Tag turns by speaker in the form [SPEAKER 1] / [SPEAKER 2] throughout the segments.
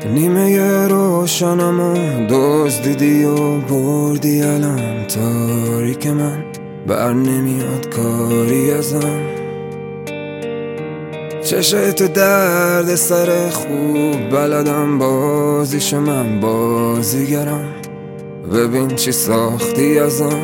[SPEAKER 1] نیمه روشنمو دزدیدی و بردی الان تاریک من بر نمیاد کاری ازم. چشت درد سر خوب بلدم بازیشو من بازیگرم. ببین چی ساختی ازم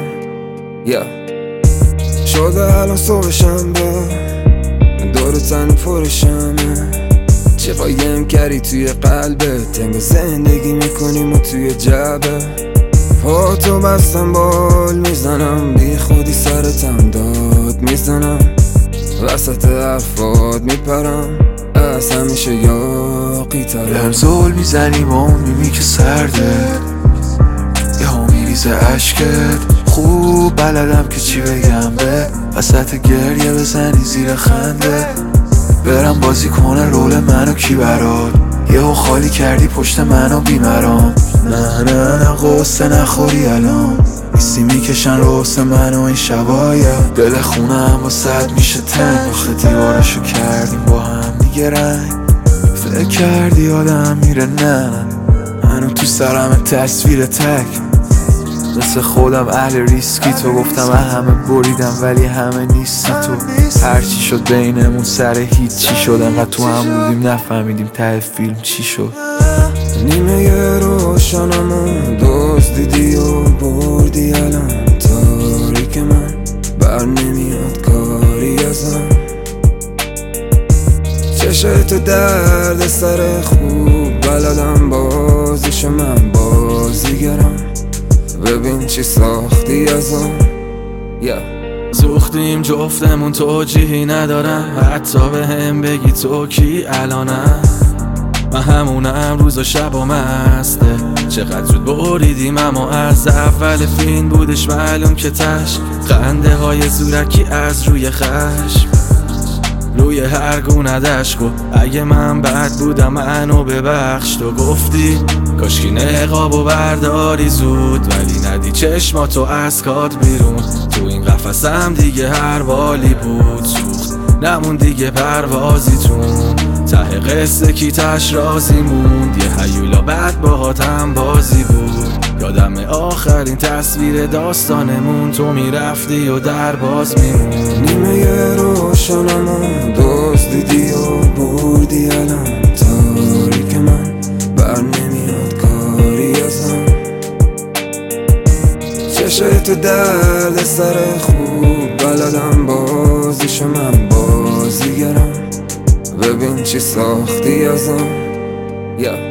[SPEAKER 1] شده الان صبح شنبه دور تن پرشمه. چه قایم کردی توی قلبت انگار زندگی میکنیم و توی جبه. پاتو بستم بال میزنم بی خودی سرتم داد میزنم. وسط حرفات میپرم از همیشه یاقی ترم.
[SPEAKER 2] بهم زول میزنی با اون میمی که سرده یهو میریزه عشقت. خوب بلدم که چی بگم به وسط گریه بزنی زیر خنده. برم بازی کنه رول منو کی برات یهو خالی کردی پشت منو بیمرام. نه قصه نخوری الان نیستی میکشن روسه منو این شبایا. دل خونم با صد میشه تنگ آخه دیوارشو کردیم با هم دیگه رنگ. فکر کردی آدم میره نه منو تو سرم تصویر تک. مثل خودم اهل ریسکی تو گفتم همه بریدم ولی همه نیستی تو. هرچی شد بینمون سر هیچی شد انقدر تو هم بودیم نفهمیدیم ته فیلم چی شد.
[SPEAKER 1] نیمه روشنمو دزدیدی و بردی الان تاریک من بر نمیاد کاری ازم. چشت درد سر خوب بلدم بازیشو من بازیگرم. ببین چی ساختی ازم
[SPEAKER 2] سوختیم جفتمون توجیهی ندارم حتی به هم بگی تو کی الانم. من همونم روز و شب و مسته چقدر زود بریدیم اما از اول فیلم بودش معلوم که تش خنده های زورکی از روی خشم روی هر گونه دشت. اگه من بد بودم منو ببخش تو گفتی کاشکی نقاب و برداری زود ولی ندی چشماتو از کات بیرون. تو این قفسم دیگه هر والی بود سوخت نمون دیگه پروازیتون. ته قصه کی تش رازی موند یه هیولا بعد باهاتم بازی بود. یادم آخرین تصویر داستانمون تو میرفتی و در باز میمون.
[SPEAKER 1] نیمه روشنمو دزدیدی و بردی الان تاریک من بر نمیاد کاری ازم. چشت درد سر خوب بلدم بازیشو من بازیگرم. ببین چی ساختی ازم